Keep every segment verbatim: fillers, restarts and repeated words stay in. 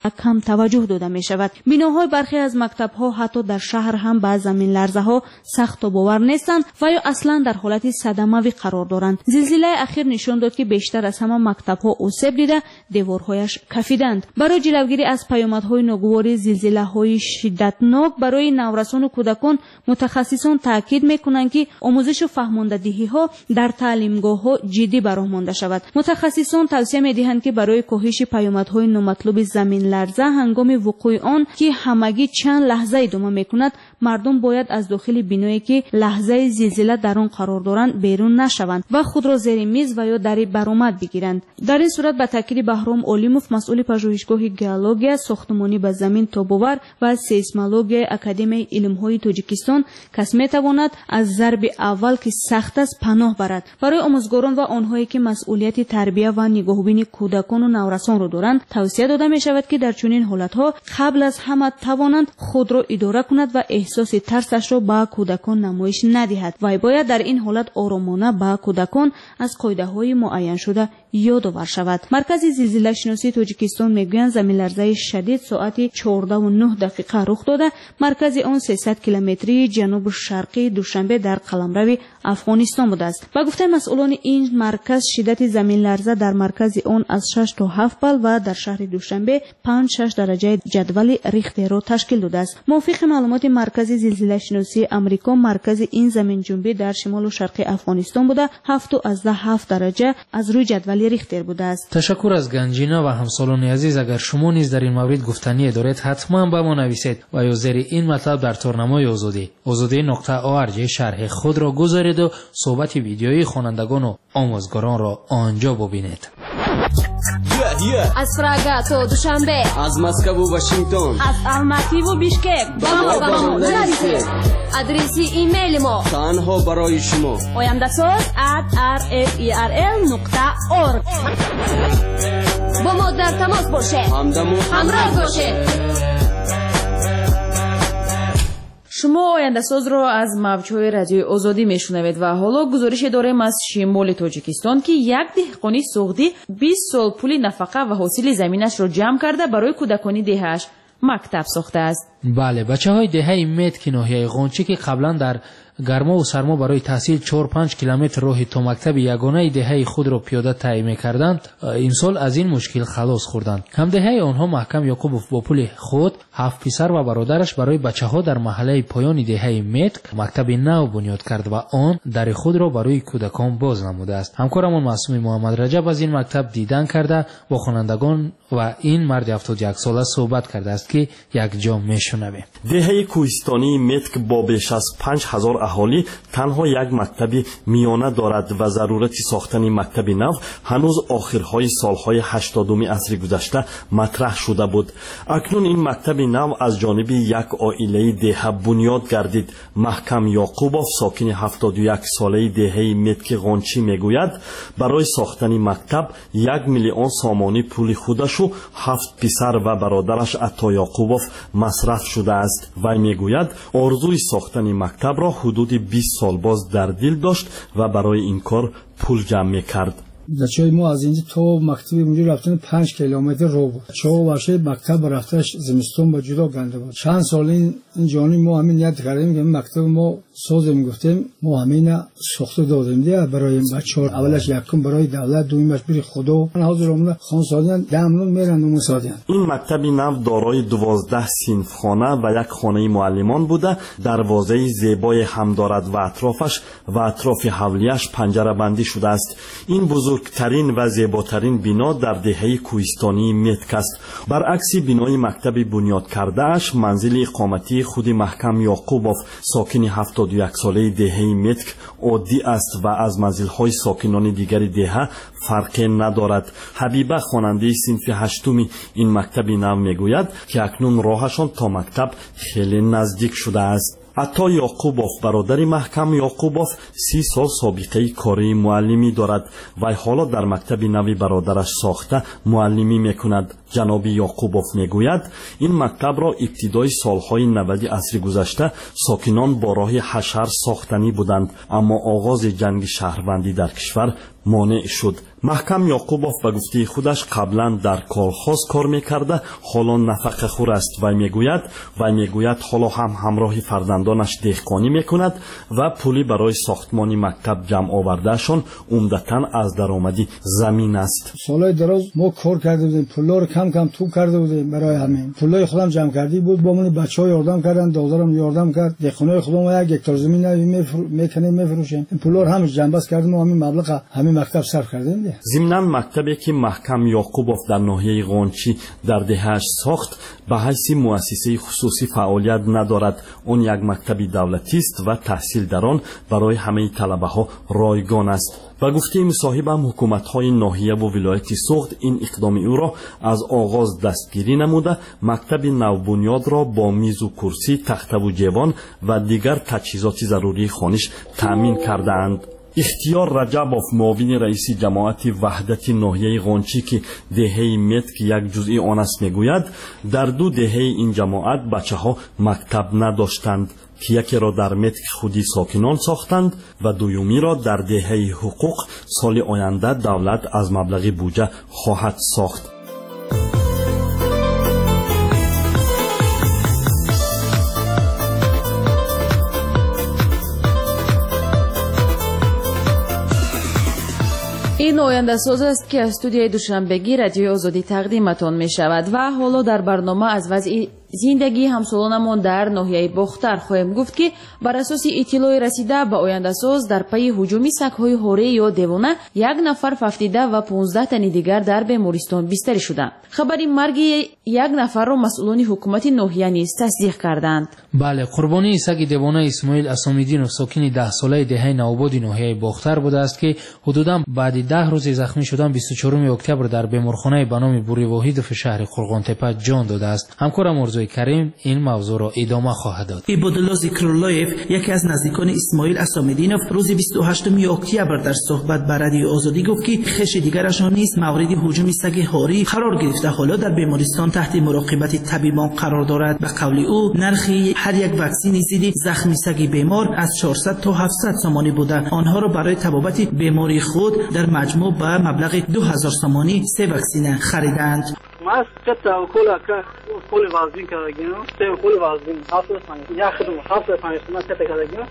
کم توجه داده می شود. بناهای برخی از مکتب ها حتی در شهر هم با زمین لرزه ها سخت و باور نیستند و یا اصلا در حالت صدمه‌ای قرار دارند. زلزله اخیر نشان داد که بیشتر از همه مکتب ها آسیب دیده، دیوارهایش کفیدند. برای جلوگیری از پیامدهای ناگوار زلزله های شدتناک برای نورسان و کودکان، متخصصان تاکید میکنند که آموزش و فهماندهی ها در تعلیمگاه ها جدی براه مانده شود. متخصصان توصیه میدهند که برای کاهش پیامدهای نامطلوب زمین لرزه هنگام وقوع آن که همگی چند لحظه ادامه میکند، مردم باید از داخل بینایی که لحظه زلزله در آن قرار دارند بیرون نشوند و خود را زیر میز و یا در برآمد بگیرند. در این صورت به تاکید بهرام علیموف، مسئول پژوهشگاه گئولوژی ساختمانی به زمین تاب‌آور و سیسمولوژی اکادمی علم‌های تاجیکستان، کس میتواند از ضرب اول که سخت است پناه برد. برای آموزگاران و آنهایی که مسئولیت تربیت و نگاهبانی کودکان و نورسان را دارند، توصیه داده می شود که در چنین حالت‌ها قبل از همه توانند خود را اداره کند و احساس ترسش را به کودکان نمایش ندهد و باید در این حالت آرامانه به کودکان از قاعده‌های معین شده یادآور شود. مرکز زلزله شناسی تاجیکستان میگویند زمین لرزه شدید ساعت چهارده و نه دقیقه رخ داده. مرکز آن سیصد کیلومتری جنوب شرقی دوشنبه در قلمرو افغانستان بوده است. با گفته مسئولان این مرکز، شدت زمین لرزه در مرکز آن از شش تا هفت بال و در شهر دوشنبه پنج شش درجه جدول ریختر را تشکیل داده است. موافق معلومات مرکز زلزله شناسی آمریکا، مرکز این زمین جنبی در شمال و شرق افغانستان بوده هفت و از هفت درجه از روی جدول ریختر بوده است. تشکر از گنجینا و همسالان عزیز. اگر شما نیز در این مورد گفتنی دارید حتما به ما نویسید و یا زیر این مطلب در تورنمای آزادی آزادی نقطه او ار جی شرح خود را گذارید و صحبت ویدیویی خوانندگان و آموزگاران را آنجا ببینید. از پراگ تا دوشنبه، از مسکو و واشنگتن، از الماتی و بیشکک با ما با ما نویسید. ادرسی ایمیل ما تنها برای شما oyamdasoz at r f e r l نقطه org. با ما در تماس باشید، همراه باشید. شما آینده ساز را از موجهای رادیوی آزادی میشنوید و حالا گزارش داریم از شمال تاجیکستان که یک دهقانی سوغدی بیست سال پول نفقه و حاصل زمینش را جمع کرده برای کودکانی دهش مکتب ساخته است. بله، بچه های دهه مت که ناحیه غنچه که قبلا در گرما و سرما برای تحصیل چهار پنج کیلومتر راه تا مکتب یگانه دهه خود را پیاده طی می‌کردند، این سال از این مشکل خلاص خوردند. همدهه آنها محکم یعقوبوف با پول خود، هفت پسر و برادرش برای بچه‌ها در محله پایان دهه مت مکتب نو بنیاد کرد و آن در خود را برای کودکان باز نموده است. همکارمان معصوم محمد رجب از این مکتب دیدن کرده با خوانندگان و این مرد هفتاد و یک ساله صحبت کرده است که یک جا میشنویم. دهه کوهستانی مت که با بیش از پنج هزار اهالی تنها یک مکتب میانه دارد و ضرورت ساختن مکتب نو هنوز آخرهای سالهای هشتادم عصر گذشته مطرح شده بود. اکنون این مکتب نو از جانب یک عائله دهه بنیاد گردید. محکم یعقوبوف، ساکن هفتاد و یک ساله دهه متک غنچی میگوید برای ساختن مکتب یک میلیون سامانی پول خودش و هفت پسر و برادرش عطا یعقوبوف مصرف شده است. و میگوید آرزوی ساختن مکتب را حدود بیست سال باز در دل داشت و برای این کار پول جمع میکرد. بچه‌های ما از اینجا تا مکتب اونجا رفتن پنج کیلومتر رو بود. چهار ورشه مکتب رفتش زمستون با جدا گنده بود. چند سال این جانی ما همین نیت کردیم که مکتب ما سازیم، گفتیم ما همین ساخته دادیم دیگه برای بچه‌ها. اولش یکم برای دولت، دومیش برای خدا. حاضرمون خانسادیان دامنون میرن و مسادیان. این مکتب نو دارای دوازده صنفخانه و یک خانه معلمان بوده. دروازه زیبای هم دارد و اطرافش و اطراف حولیش پنجره بندی شده است. این بزرگترین و زیباترین بنا در دهه کوهستانی متک است. برعکس بنای مکتب بنیاد کرده اش، منزل اقامتی خود محکم یعقوبوف، ساکن هفتاد و یک ساله دهه متک عادی است و از منزل‌های ساکنان دیگر دهه فرقی ندارد. حبیبه، خواننده صنف هشتمی این مکتب نو میگوید که اکنون راهشان تا مکتب خیلی نزدیک شده است. عطا یعقوبوف، برادر محکم یعقوبوف، سی سال سابقه کاری معلمی دارد و حالا در مکتب نوی برادرش ساخته معلمی میکند. جناب یعقوبوف میگوید این مکتب را ابتدای سالهای نود عصر گذشته ساکنان با راه حشر ساختنی بودند، اما آغاز جنگ شهروندی در کشور مانع شد. محکم یعقوبوف به گفته خودش قبلا در کالخاز کار میکرده، حالا نفقه خور است و میگوید و میگوید حالا هم همراه فرزندانش دهقانی میکند و پولی برای ساختمان مکتب جمع آوردهشان عمدتاً از درآمدی زمین است. سالهای دراز ما کار کرده بودیم، پولا رو کم کم تو کرده بودیم، برای همین پولای خودم جمع کردی بود، با من بچه‌ها یردم کردن، دادرم یردم کرد، دهقانای خودم یک هکتار زمین میکنیم میفروشیم، پولا رو همش جمع بس کردیم و همین مبلغ همین مکتب صرف کردیم. ضمناً مکتبی که محکم یعقوبوف در ناحیه غنچی در دهه‌اش ساخت به حیث مؤسسه خصوصی فعالیت ندارد. اون یک مکتب دولتی است و تحصیل در آن برای همه طلبه ها رایگان است. و گفته مصاحبم حکومت‌های ناحیه و ولایت سوخت این اقدام او را از آغاز دستگیری نموده، مکتب نوبنیاد را با میز و کرسی، تخته و جوان و دیگر تجهیزات ضروری خانش تأمین کردند. اختیار رجبوف معاون رئیس جماعت وحدت ناحیه غنچی که دهه متک یک جزئی آن است میگوید در دو دهه این جماعت بچه ها مکتب نداشتند که یکی را در متک خودی ساکنان ساختند و دومی را در دهه حقوق سال آینده دولت از مبلغ بودجه خواهد ساخت. این آینده ساز است که از استودیوی دوشنبگی رادیوی آزادی تقدیمتان می شود و حالا در برنامه از وضع زندگی همسالانمان در ناحیه بختر خواهیم گفت که بر اساس اطلاع رسیده به آینده ساز در پی هجوم سگ‌های هوری یا دیوانه یک نفر ففتیده و پانزده تن دیگر در بیمارستان بستری شدند. خبری مرگ یک نفر را مسئولان حکومت ناحیه نیز تصدیق کردند. بله، قربانی سگ دیوانه اسماعیل اسامیدینوف ساکن ده ساله دهه نوآباد ناحیه بختر بوده است که حدوداً بعد ده روز زخمی شدن بیست و چهارم اکتبر در بیمارخانه به نام بوری واحدوف شهر قرغانتپه جان داده است. همکارم مرزوی کریم این موضوع را ادامه خواهد داد. عبادالله ذکراللهیف یکی از نزدیکان اسماعیل اسامیدینوف روز بیست و هشتم اکتبر در صحبت با رادیو آزادی گفت که خش دیگرشان نیز مورد هجوم سگ هاری قرار گرفته، حالا در بیمارستان تحت مراقبت طبیبان قرار دارد. به قول او نرخ هر یک واکسن ضد زخم سگ بیمار از چهارصد تا هفتصد سامانی بوده. آنها را برای تبابت بیماری خود در مجموع به مبلغ دو هزار سامانی سه واکسن خریدند. mas çeta okula ka okul vazin karagino te okul vazin hafta sani ya khidum hafta sani suna çeta karagino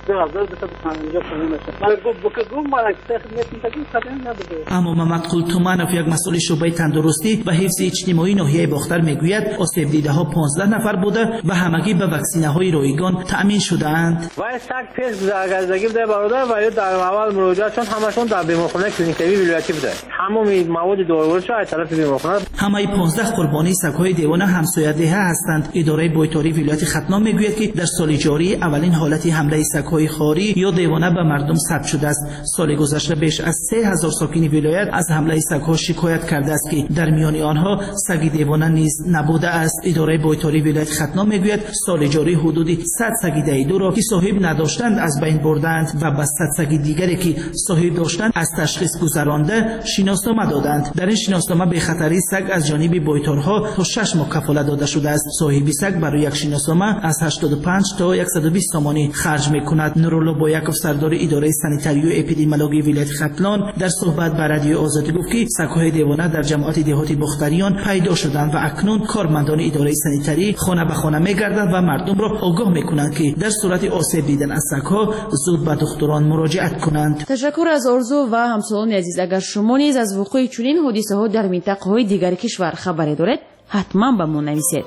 اما محمد قل تومانوف یک مسئول شعبه تندرستی و حفظ اجتماعی ناحیه بختر میگوید آسیب دیده ها پانزده نفر بوده و همگی به واکسینه های رایگان تأمین شده‌اند. و سگ پیش زگرزگی بوده برادر و یا در اول مراجعه چون همشون در بیمارخانه کلینیکی ولایتی بوده. همون مواد دارویی از طرف بیمارخانه همه پانزده قربانی سگ‌های دیوانه همسایه دهه هستند. اداره بیطاری ولایت ختلان میگوید که در سال جاری اولین حالت حمله سگ‌های خاری یا دیوانه به مردم ثبت شده است. سال گذشته بیش از سه هزار ساکن ولایت از حمله سگ‌ها شکایت کرده است که در میان آنها سگ دیوانه نیز نبوده است. اداره بیطاری ولایت ختلان میگوید سال جاری حدود صد سگ دیدو را که صاحب نداشتند از بین بردند و به صد سگ دیگری که صاحب داشتند از تشخیص گذرانده شناسنامه دادند. در این شناسنامه به خطری سگ از جانب بیطارها تا شش ماه کفالت داده شده است. صاحب سگ برای یک شناسنامه از هشتاد و پنج تا صد و بیست تومانی خرج میکند. نورالله بایکوف سردار اداره سانیتاری و اپیدمیولوژی ولایت ختلان در صحبت با رادیو آزادی گفت که سگ‌های دیوانه در جماعت دهاتی بختریان پیدا شدند و اکنون کارمندان اداره سانیتاری خانه به خانه میگردند و مردم را آگاه میکنند که در صورت آسیب دیدن از سگ‌ها زود به دکتران مراجعت کنند. تشکر از آرزو و همسالان عزیز. اگر شما نیز از وقوع چنین حادثه‌ها در منطقه‌های دیگر کشور خبری دارید حتما به ما نویسید.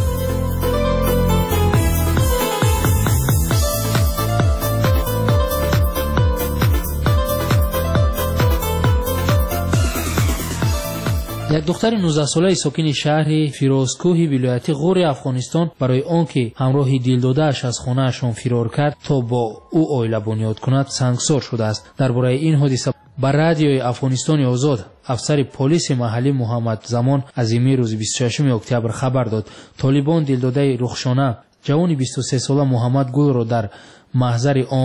یک دختر نوزده ساله ساکن شهر فیروزکوه ولایت غور افغانستان برای آنکه همراه دلداده‌اش از خانه‌شان فرار کرد تا با او عائله بنیاد کند سنگسار شده است. درباره این حادثه بر رادیوی افغانستان آزاد افسر پلیس محلی محمد زمان از ایمی روز بیست و ششم اکتبر خبر داد طالبان دلداده رخشانه جوان بیست و سه ساله محمد گل را در محضر عام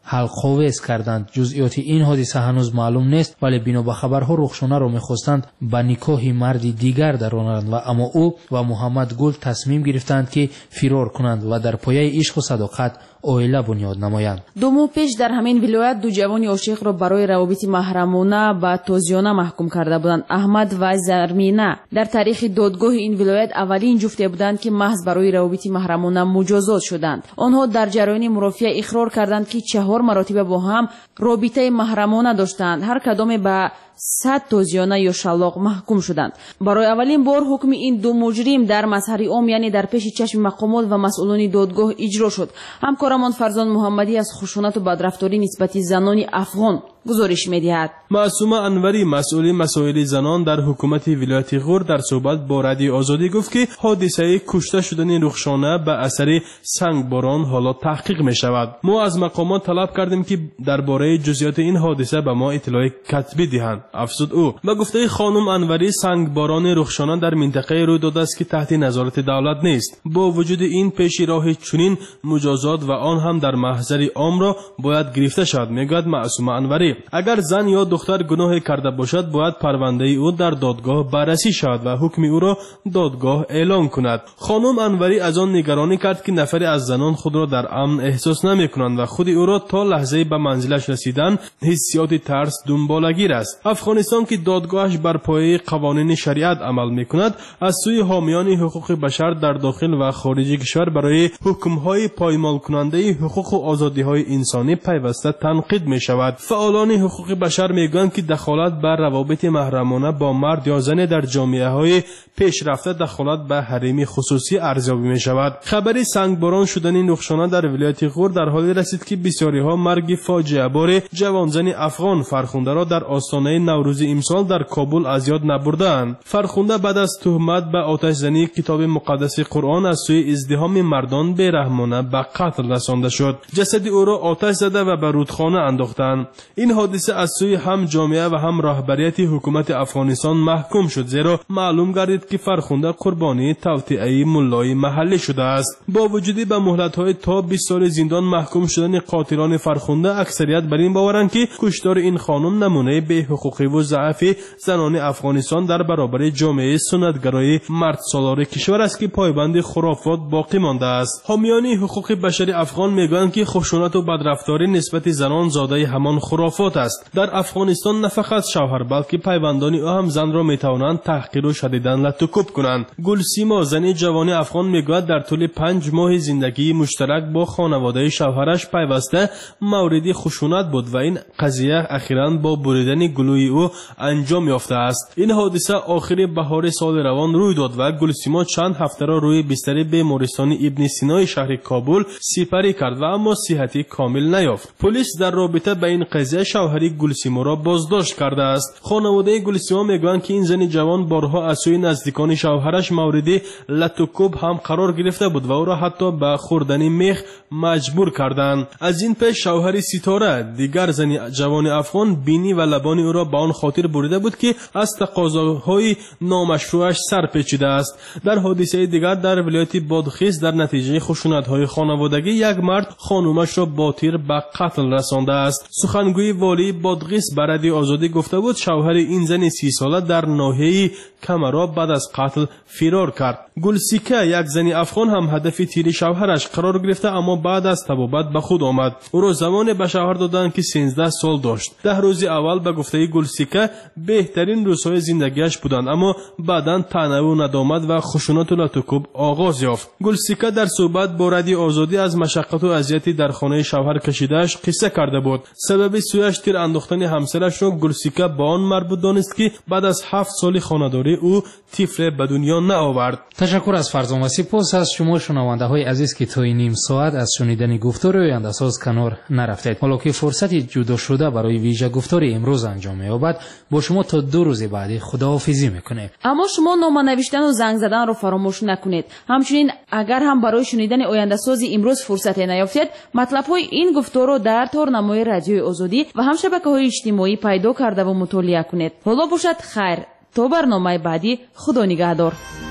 حلق‌آویز کردند. جزئیات این حادثه هنوز معلوم نیست، ولی بنا به خبرها رخشانه را می‌خواستند به نکاح مردی دیگر درآورند و اما او و محمد گل تصمیم گرفتند که فرار کنند و در پایه عشق و صداقت اویلا بنیاد نمایند. دو ماه پیش در همین ولایت دو جوان عاشق را برای روابط محرمانه به تازیانه محکوم کرده بودند. احمد و زرمینه در تاریخ دادگاه این ولایت اولین جفته بودند که محض برای روابط محرمانه مجازات شدند. آنها در جریان مرافعه اقرار کردند که چهار مرتبه با هم رابطه محرمانه داشتند. هر کدام به صد تازیانه یا شلاق محکوم شدند. برای اولین بار حکم این دو مجرم در مظهر عام یعنی در پیش چشم مقامات و مسئولان دادگاه اجرا شد. همکارمان فرزان محمدی از خشونت و بدرفتاری نسبت زنان افغان گزارش می‌دهد. معصومه انوری مسئول مسائل زنان در حکومت ولایت غور در صحبت با رادیو آزادی گفت که حادثه کشته شدن رخشانه به اثر سنگباران حالا تحقیق می شود. ما از مقامات طلب کردیم که درباره جزئیات این حادثه به ما اطلاع کتبی دهند. افزود او و گفته خانم انوری سنگباران رخشانه در منطقه روی داده است که تحت نظارت دولت نیست. با وجود این پیش راه چنین مجازات و آن هم در محضر عام را باید گرفته شود. میگوید معصومه انوری اگر زن یا دختر گناه کرده باشد باید پرونده او در دادگاه بررسی شود و حکم او را دادگاه اعلام کند. خانم انوری از آن نگرانی کرد که نفری از زنان خود را در امن احساس نمی کنند و خود او را تا لحظه به منزلش رسیدن حسیات ترس دنبالگیر است. افغانستان که دادگاهش بر پایه قوانین شریعت عمل می کند از سوی حامیان حقوق بشر در داخل و خارج کشور برای حکم‌های پایمال کننده حقوق و آزادی‌های انسانی پیوسته تنقید می شود. فعالان حقوق بشر میگویند که دخالت بر روابط محرمانه با مرد یا زن در جامعه‌های پیشرفته دخالت به حریم خصوصی ارزیابی می شود. خبری سنگباران شدن رخشانه در ولایت غور در حالی رسید که بسیاری‌ها مرگ فاجعه بار جوان زن افغان فرخنده را در آستانه نوروز امسال در کابل از یاد نبردند. فرخنده بعد از تهمت به آتش زنی کتاب مقدس قرآن از سوی ازدحام مردان بی‌رحمانه به قتل رسانده شد. جسد او را آتش زده و به رودخانه انداختند. این حادثه از سوی هم جامعه و هم رهبریت حکومت افغانستان محکوم شد، زیرا معلوم گردید که فرخنده قربانی توطئه ملای محلی شده است. با وجود به مهلت‌های تا بیست سال زندان محکوم شدن قاتلان فرخنده، اکثریت بر این باورند که کشتار این خانم نمونه به حقوقی و ضعف زنان افغانستان در برابر جامعه سنتگرای مرد سالار کشور است که پایبند خرافات باقی مانده است. حامیان حقوق بشری افغان میگویند که خشونت و بدرفتاری نسبت زنان زاده همان خرافات است. در افغانستان نه فقط شوهر بلکه پیوندان او هم زن را میتوانند تحقیر و شدیداً لطوکوب کنند. گلسیما زن جوان افغان میگوید در طول پنج ماه زندگی مشترک با خانواده شوهرش پیوسته مورد خشونت بود و این قضیه اخیراً با بریدن گلوی او انجام یافته است. این حادثه آخر بهار سال روان روی داد و گلسیما چند هفته را روی بستر بیمارستان ابن سینا شهر کابل سپری کرد و اما صحتی کامل نیافت. پلیس در رابطه با این قضیه شوهر گلسیما را بازداشت کرده است. خانواده گلسیما میگویند که این زن جوان بارها از سوی نزدیکان شوهرش مورد لطوکوب هم قرار گرفته بود و او را حتی به خوردن میخ مجبور کردند. از این پیش شوهر ستاره دیگر زن جوان افغان بینی و لبان او را به آن خاطر بریده بود که از تقاضاهای نامشروعش سر پیچیده است. در حادثه دیگر در ولایت بادغیس در نتیجه خشونت‌های خانوادگی یک مرد خانومش را با تیر به قتل رسانده است. سخنگوی والی بادغیس به رادیو آزادی گفته بود شوهر این زن سی ساله در ناحیه کمرا بعد از قتل فرار کرد. گلسیکه یک زن افغان هم هدف تیر شوهرش قرار گرفته اما بعد از طبابت به خود آمد. او را زمان به شوهر دادند که سیزده سال داشت. ده روز اول به گفته گلسیکه بهترین روزهای زندگیش بودند اما بعداً طعنه و ندامت و خشونت و لطوکوب آغاز یافت. گلسیکه در صحبت با رادیو آزادی از مشقت و اذیتی در خانه شوهر کشیدهش قصه کرده بود. سبب سویش تیر انداختن همسرش را گلسیکه با آن مربوط دانست که بعد از هفت سال خانه‌داری او طفل به دنیا نآورد. تشکر از فرزان و سپاس از شما شنونده های عزیز که تا این نیم ساعت از شنیدن گفتار آینده ساز کنار نرفتید. حالا که فرصت جدا شده برای ویژه گفتار امروز انجام می‌یابد، با شما تا دو روز بعدی خداحافظی میکنه. اما شما نامه نوشتن و زنگ زدن رو فراموش نکنید. همچنین اگر هم برای شنیدن آینده سازی امروز فرصت نیافتید، مطلب های این گفتار رو در تارنمای رادیوی آزادی و هم شبکه‌های اجتماعی پیدا کرده و مطالعه کنید. حالا باشد خیر تا برنامه بعدی. خدا نگهدار.